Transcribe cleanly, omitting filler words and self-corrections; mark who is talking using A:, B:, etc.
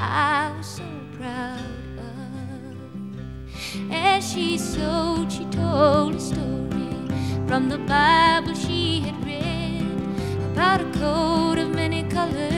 A: I was so proud of. As she sewed, she told a story from the Bible she had read about a coat of many colors